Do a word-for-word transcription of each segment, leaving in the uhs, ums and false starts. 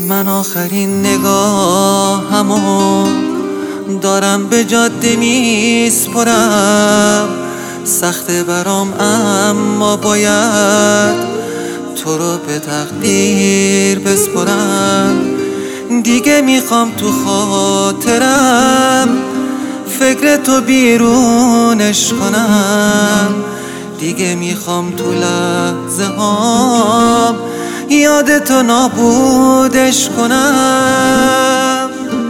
من آخرین نگاهمو دارم به جاده میسپرم. سخته برام اما باید تو رو به تقدیر بسپرم. دیگه میخوام تو خاطرم فکر تو بیرونش کنم. دیگه میخوام تو لحظه هام یاد تو نابودش کنم.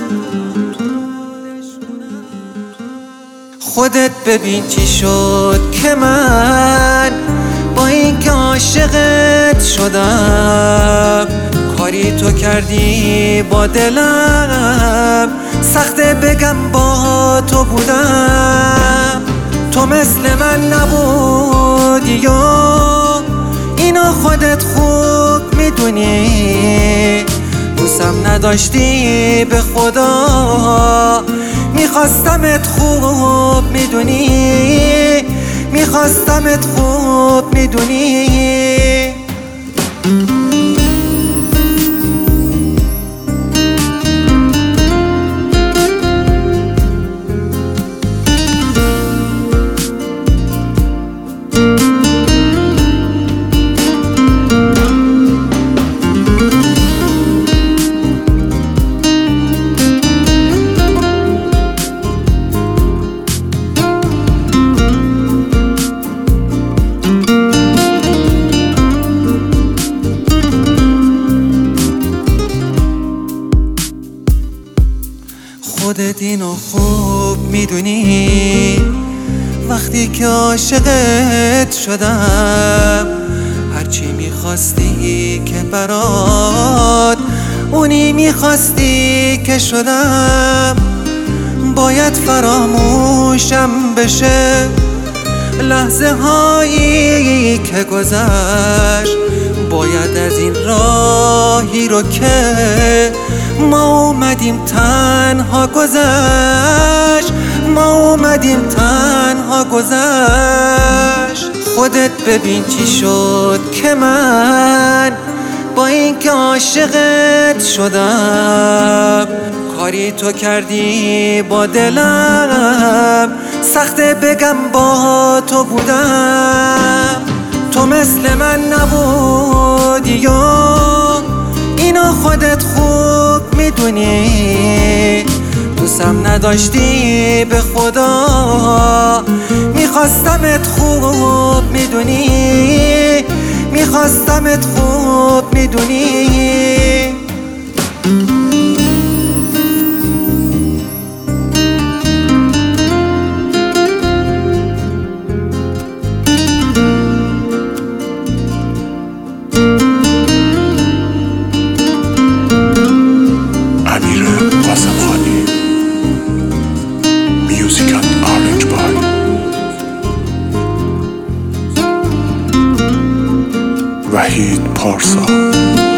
خودت ببین چی شد که من با این که عاشقت شدم. کاری تو کردی با دلم سخته بگم با تو بودم. تو مثل من نبودی و اینو خودت خوب میدونی. دوستم نداشتی به خدا میخواستمت خوب میدونی. میخواستمت خوب میدونی. خودت اینو خوب میدونی. وقتی که عاشقت شدم هرچی میخواستی که برات اونی میخواستی که شدم. باید فراموشم بشه لحظه هایی که گذشت. باید از این راهی رو که ما اومدیم تنها گذشت. ما اومدیم تنها گذشت. خودت ببین چی شد که من با این که عاشقت شدم. کاری تو کردی با دلم سخته بگم با تو بودم. تو مثل من نبودی و اینو خودت خوب میدونی. دوستم نداشتی به خدا میخواستمت خوب میدونی. میخواستمت خوب میدونی. وحید پارسا.